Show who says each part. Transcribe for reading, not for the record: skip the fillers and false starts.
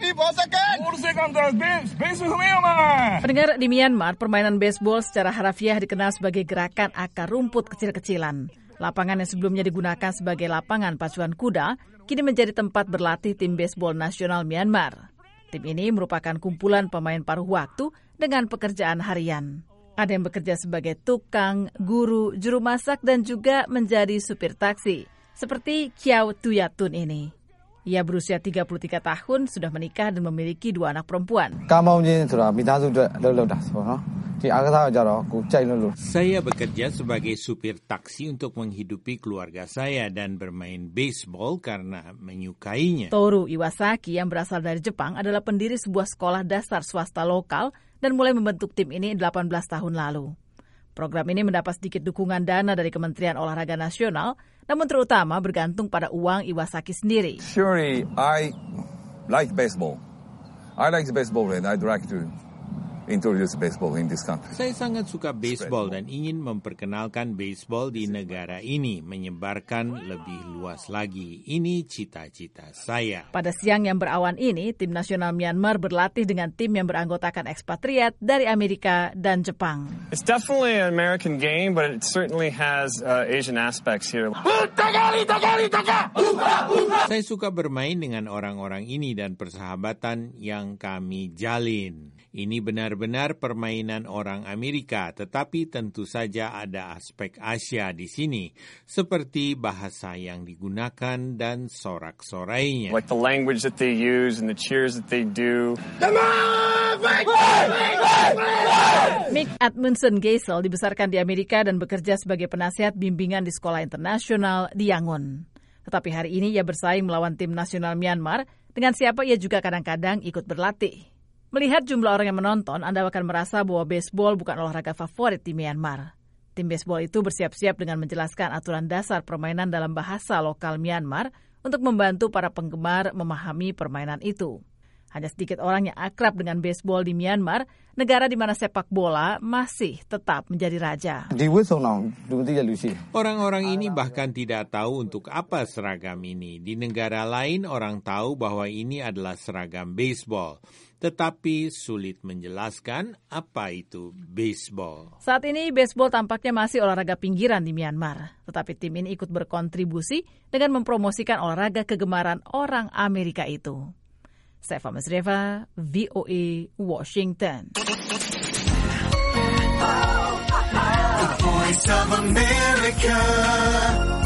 Speaker 1: Pendengar, di Myanmar, permainan baseball secara harafiah dikenal sebagai gerakan akar rumput kecil-kecilan. Lapangan yang sebelumnya digunakan sebagai lapangan pacuan kuda, kini menjadi tempat berlatih tim baseball nasional Myanmar. Tim ini merupakan kumpulan pemain paruh waktu dengan pekerjaan harian. Ada yang bekerja sebagai tukang, guru, juru masak, dan juga menjadi supir taksi, seperti Kiau Tuyatun ini. Ia berusia 33 tahun, sudah menikah dan memiliki 2 anak perempuan.
Speaker 2: Saya bekerja sebagai supir taksi untuk menghidupi keluarga saya dan bermain baseball karena menyukainya.
Speaker 1: Toru Iwasaki yang berasal dari Jepang adalah pendiri sebuah sekolah dasar swasta lokal dan mulai membentuk tim ini 18 tahun lalu. Program ini mendapat sedikit dukungan dana dari Kementerian Olahraga Nasional, namun terutama bergantung pada uang Iwasaki sendiri.
Speaker 3: Surely I like baseball. I like baseball and I'd like to introduce baseball in this country.
Speaker 2: Saya sangat suka baseball dan ingin memperkenalkan baseball di negara ini, menyebarkan lebih luas lagi. Ini cita-cita saya.
Speaker 1: Pada siang yang berawan ini, tim nasional Myanmar berlatih dengan tim yang beranggotakan ekspatriat dari Amerika dan Jepang.
Speaker 4: It's definitely an American game, but it certainly has Asian aspects here.
Speaker 2: Saya suka bermain dengan orang-orang ini dan persahabatan yang kami jalin. Ini benar-benar permainan orang Amerika, tetapi tentu saja ada aspek Asia di sini, seperti bahasa yang digunakan dan sorak-sorainya.
Speaker 4: Like the language that they use and the cheers that they do.
Speaker 1: Mick Edmundson Geisel dibesarkan di Amerika dan bekerja sebagai penasihat bimbingan di sekolah internasional di Yangon. Tetapi hari ini ia bersaing melawan tim nasional Myanmar, dengan siapa ia juga kadang-kadang ikut berlatih. Melihat jumlah orang yang menonton, Anda akan merasa bahwa baseball bukan olahraga favorit di Myanmar. Tim baseball itu bersiap-siap dengan menjelaskan aturan dasar permainan dalam bahasa lokal Myanmar untuk membantu para penggemar memahami permainan itu. Hanya sedikit orang yang akrab dengan baseball di Myanmar, negara di mana sepak bola masih tetap menjadi raja.
Speaker 2: Orang-orang ini bahkan tidak tahu untuk apa seragam ini. Di negara lain orang tahu bahwa ini adalah seragam baseball, tetapi sulit menjelaskan apa itu baseball.
Speaker 1: Saat ini baseball tampaknya masih olahraga pinggiran di Myanmar, tetapi tim ini ikut berkontribusi dengan mempromosikan olahraga kegemaran orang Amerika itu. Sefa Mesreva, VOA, Washington.
Speaker 5: The Voice of America.